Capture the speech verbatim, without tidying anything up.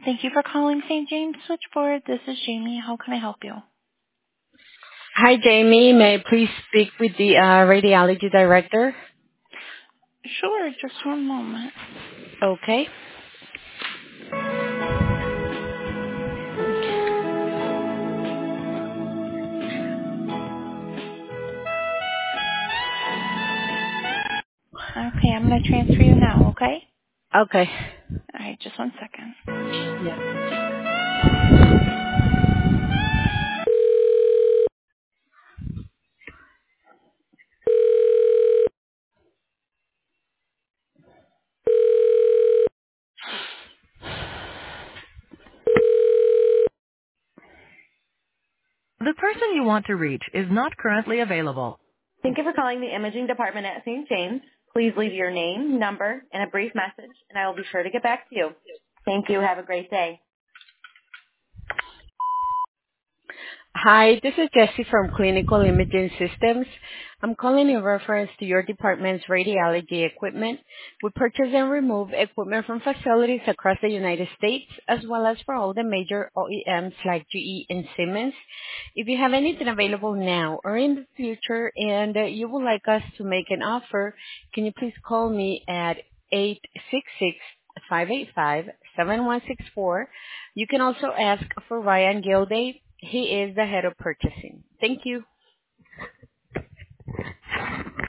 Thank you for calling Saint James Switchboard. This is Jamie. How can I help you? Hi, Jamie. May I please speak with the uh, radiology director? Sure, just one moment. Okay. Okay, I'm going to transfer you now, okay? Okay. All right, just one second. Yeah. The person you want to reach is not currently available. Thank you for calling the imaging department at Saint James. Please leave your name, number, and a brief message, and I will be sure to get back to you. Thank you. Have a great day. Hi, this is Jessie from Clinical Imaging Systems. I'm calling in reference to your department's radiology equipment. We purchase and remove equipment from facilities across the United States, as well as for all the major O E Ms like G E and Siemens. If you have anything available now or in the future and uh, you would like us to make an offer, can you please call me at eight six six, five eight five, seven one six four. You can also ask for Ryan Gilday. He is the head of purchasing. Thank you.